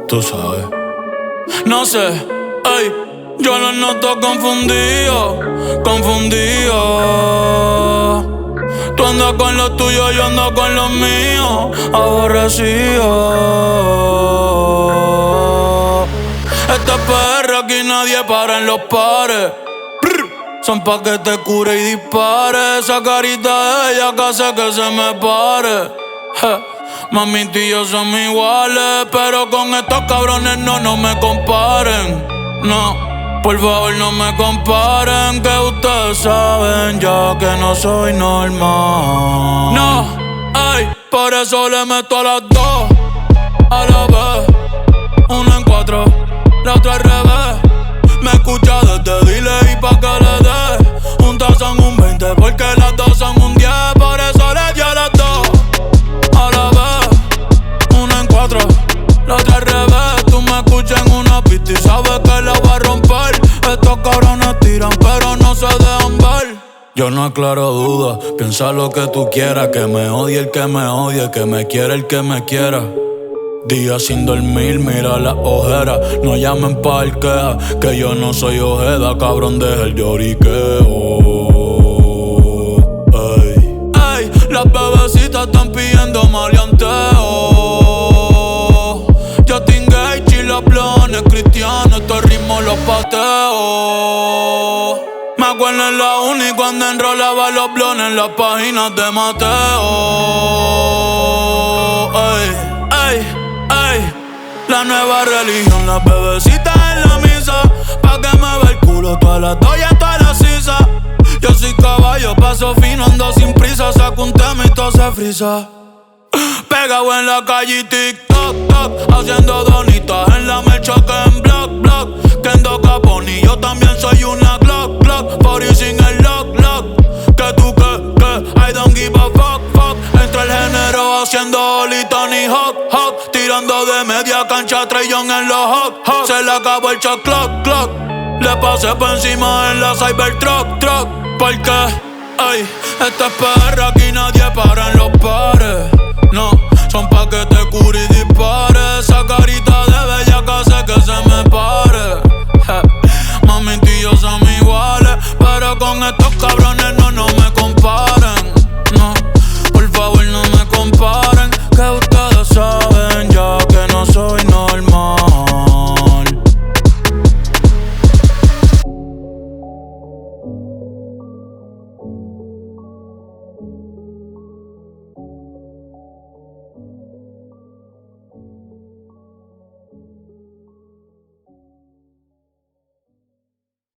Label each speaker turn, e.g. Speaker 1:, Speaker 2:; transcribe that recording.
Speaker 1: tú sabes. No sé, ey, yo lo noto confundido, confundido. Tú andas con lo tuyo, yo ando con lo mío, aborrecido. Esta perra aquí nadie para en los pares. Son pa' que te cure y dispare. Esa carita de ella que hace que se me pare. Mami, tú y yo somos iguales, pero con estos cabrones no me comparen. No, por favor no me comparen, que ustedes saben ya que no soy normal. No, ey, por eso le meto a las dos a la vez. Una en cuatro, la otra al revés. Me escucha desde delay pa' que le dé. Juntas son un 20 porque las dos son un 10. Por eso le di a las dos a la vez. Una en cuatro, la otra al revés. Tú me escuchas en una pista y sabes que la voy a romper. Estos cabrones tiran pero no se dejan ver. Yo no aclaro dudas, piensa lo que tú quieras. Que me odie el que me odie, que me quiera el que me quiera. Días sin dormir, mira las ojeras. No llamen parquea, que yo no soy Ojeda. Cabrón, deja el lloriqueo. Ey, ey, las bebecitas están pidiendo maleanteo. Justin Gage y los blones cristianos, estos ritmos los pateo. Me acuerdo en la uni cuando enrolaba los blones en las páginas de Mateo. Ey, ey. Ey, la nueva religión, las bebecitas en la misa. Pa' que me ve el culo, toda la toalla, toda la sisa. Yo soy caballo, paso fino, ando sin prisa. Saco un tema y todo se frisa. Pegado en la calle y TikTok, toc, haciendo donitas en la mercha que en block, block. Kendo Caponi, yo también soy una Glock, Glock. Por ir sin el lock, lock. Que tú, que, I don't give a fuck, fuck. Entre el género haciendo Oli, Tony Hawk, Hawk. Tirando de media cancha, Trey Young en los Hawk, Hawk. Se le acabó el shot clock, clock. Le pasé por encima en la Cybertruck, truck. Porque, ey, esta es perra, aquí nadie para en los pares. No, son pa' que te cure y dispare. Esa carita de bella que hace que se me pare. Mami, tú y yo somos iguales, pero con estos cabrones no me comparen. No, por favor no me comparen, que